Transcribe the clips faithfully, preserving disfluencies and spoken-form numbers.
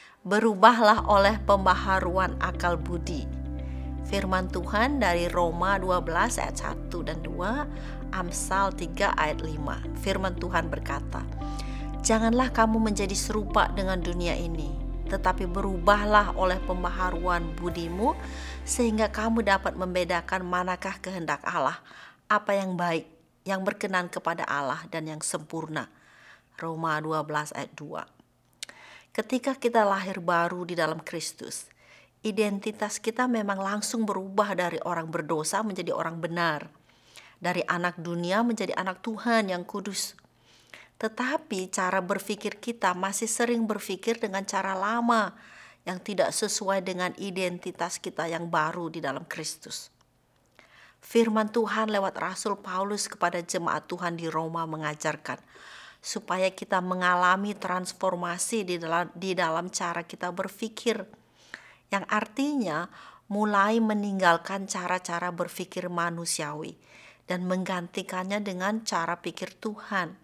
Berubahlah oleh pembaharuan akal budi. Firman Tuhan dari Roma dua belas ayat satu dan dua, Amsal tiga ayat lima. Firman Tuhan berkata, "Janganlah kamu menjadi serupa dengan dunia ini, tetapi berubahlah oleh pembaharuan budimu, sehingga kamu dapat membedakan manakah kehendak Allah, apa yang baik, yang berkenan kepada Allah, dan yang sempurna." Roma dua belas ayat dua. Ketika kita lahir baru di dalam Kristus, identitas kita memang langsung berubah dari orang berdosa menjadi orang benar, dari anak dunia menjadi anak Tuhan yang kudus. Tetapi cara berpikir kita masih sering berpikir dengan cara lama yang tidak sesuai dengan identitas kita yang baru di dalam Kristus. Firman Tuhan lewat Rasul Paulus kepada jemaat Tuhan di Roma mengajarkan supaya kita mengalami transformasi di dalam, di dalam cara kita berpikir, yang artinya mulai meninggalkan cara-cara berpikir manusiawi dan menggantikannya dengan cara pikir Tuhan.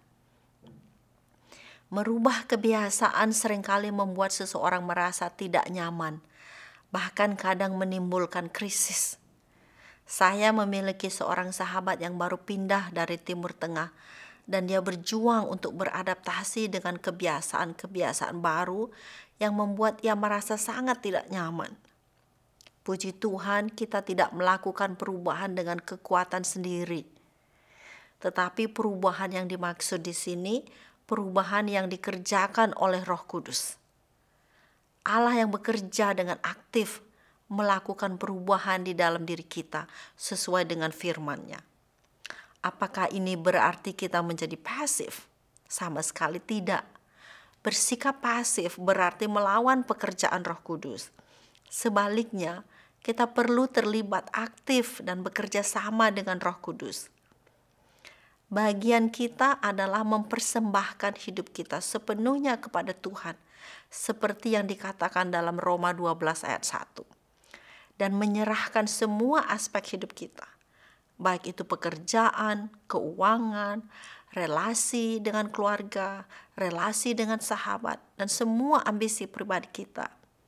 Merubah kebiasaan seringkali membuat seseorang merasa tidak nyaman, bahkan kadang menimbulkan krisis. Saya memiliki seorang sahabat yang baru pindah dari Timur Tengah, dan dia berjuang untuk beradaptasi dengan kebiasaan-kebiasaan baru yang membuat ia merasa sangat tidak nyaman. Puji Tuhan, kita tidak melakukan perubahan dengan kekuatan sendiri. Tetapi perubahan yang dimaksud di sini, perubahan yang dikerjakan oleh Roh Kudus. Allah yang bekerja dengan aktif melakukan perubahan di dalam diri kita sesuai dengan firman-Nya. Apakah ini berarti kita menjadi pasif? Sama sekali tidak. Bersikap pasif berarti melawan pekerjaan Roh Kudus. Sebaliknya, kita perlu terlibat aktif dan bekerja sama dengan Roh Kudus. Bagian kita adalah mempersembahkan hidup kita sepenuhnya kepada Tuhan, seperti yang dikatakan dalam Roma dua belas ayat satu. Dan menyerahkan semua aspek hidup kita, baik itu pekerjaan, keuangan, relasi dengan keluarga, relasi dengan sahabat, dan semua ambisi pribadi kita.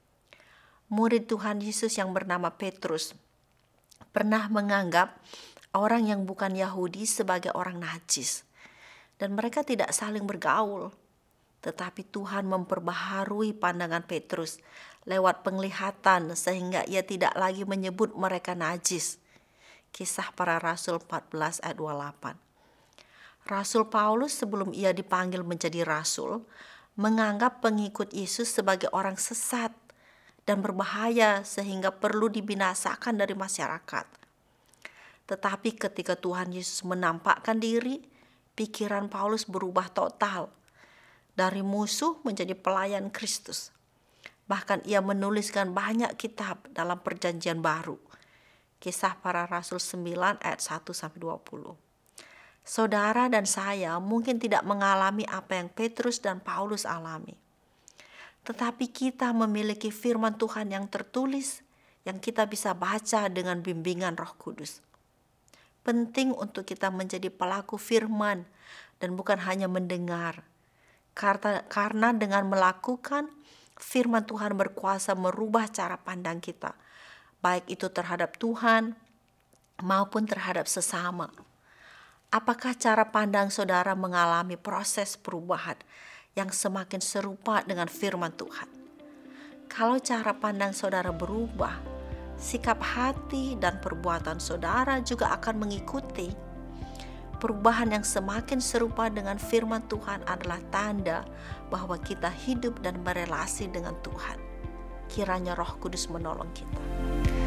Murid Tuhan Yesus yang bernama Petrus pernah menganggap orang yang bukan Yahudi sebagai orang najis, dan mereka tidak saling bergaul. Tetapi Tuhan memperbaharui pandangan Petrus lewat penglihatan sehingga ia tidak lagi menyebut mereka najis. Kisah Para Rasul empat belas ayat dua puluh delapan. Rasul Paulus sebelum ia dipanggil menjadi rasul, menganggap pengikut Yesus sebagai orang sesat dan berbahaya sehingga perlu dibinasakan dari masyarakat. Tetapi ketika Tuhan Yesus menampakkan diri, pikiran Paulus berubah total. Dari musuh menjadi pelayan Kristus. Bahkan ia menuliskan banyak kitab dalam perjanjian baru. Kisah Para Rasul sembilan ayat satu sampai dua puluh. Saudara dan saya mungkin tidak mengalami apa yang Petrus dan Paulus alami. Tetapi kita memiliki firman Tuhan yang tertulis yang kita bisa baca dengan bimbingan Roh Kudus. Penting untuk kita menjadi pelaku firman dan bukan hanya mendengar. Karena, karena dengan melakukan, firman Tuhan berkuasa merubah cara pandang kita, baik itu terhadap Tuhan maupun terhadap sesama. Apakah cara pandang saudara mengalami proses perubahan yang semakin serupa dengan firman Tuhan? Kalau cara pandang saudara berubah, sikap hati dan perbuatan saudara juga akan mengikuti. Perubahan yang semakin serupa dengan firman Tuhan adalah tanda bahwa kita hidup dan berelasi dengan Tuhan. Kiranya Roh Kudus menolong kita.